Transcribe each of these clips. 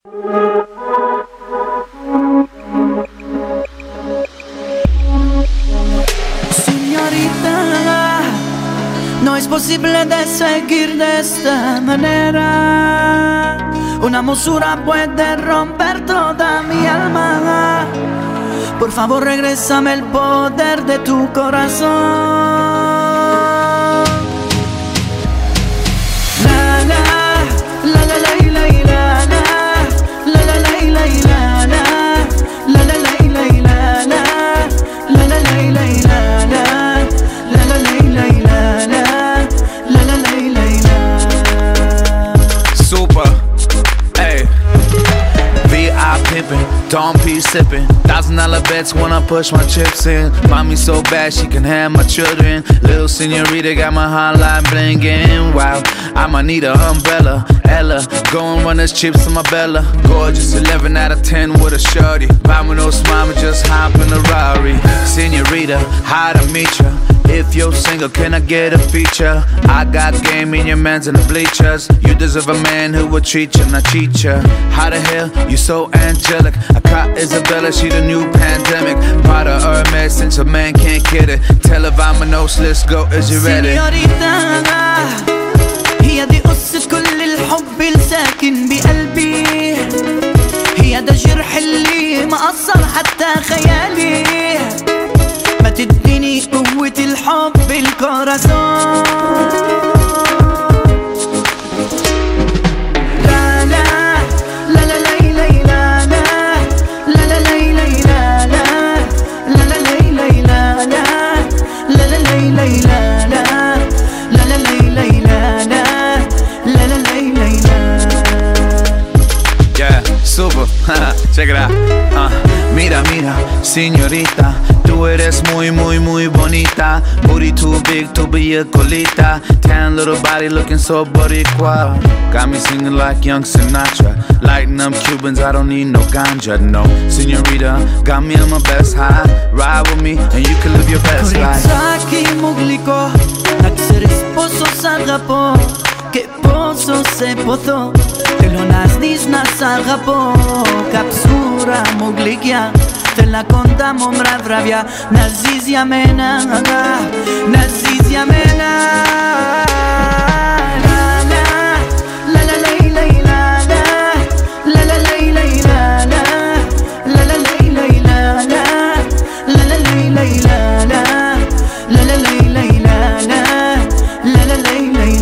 Señorita, no es posible de seguir de esta manera. Una hermosura puede romper toda mi alma. Por favor, regrésame el poder de tu corazón. La la la la la la la la la la la la la la la la Dawn P sippin', $1,000 bets when I push my chips in. Mommy so bad she can have my children. Little señorita got my hotline blingin'. Wow, I might need a umbrella. Ella, go and run us chips to my Bella. Gorgeous, 11 out of 10 with a shorty. Vámonos mama, just hop in the Rari. Señorita, how to meet ya? If you're single, can I get a feature? I got game in your man's in the bleachers. You deserve a man who will treat you, not cheat you. How the hell, you so angelic? I caught Isabella, she the new pandemic. Prada Hermes, since a man can't get it. Tell her Vamonos, let's go, is you ready? Señorita, هي دي قصة كل الحب الساكن بقلبي. هي ده الجرح اللي مقصر حتى خيالي. ما تديني قوة الحب الكوراسون. لا لا لا لا لا لا لا لا لا لا لا لا لا Yeah, super, check it out. Mira, mira, señorita, tú eres muy, muy, muy bonita. Booty too big to be a colita. Tan little body looking so boricua. Got me singing like young Sinatra. Lighting up Cubans, I don't need no ganja, no. Señorita, got me on my best high. Ride with me and you can live your best life. Che pozo se pozo Telo nas dis nas agapo Kapsura muglikia Tela konta momra vravia Nazizia mena Nazizia mena La la la la la la La la la la la la La la la la la la La la la la la la La la la la la la La la la la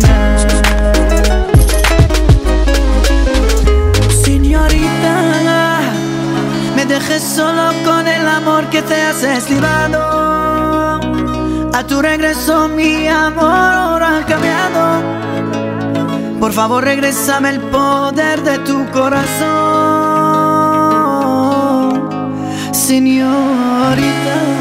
dejes solo con el amor que te has estimado. A tu regreso mi amor ha cambiado. Por favor regrésame el poder de tu corazón, señorita.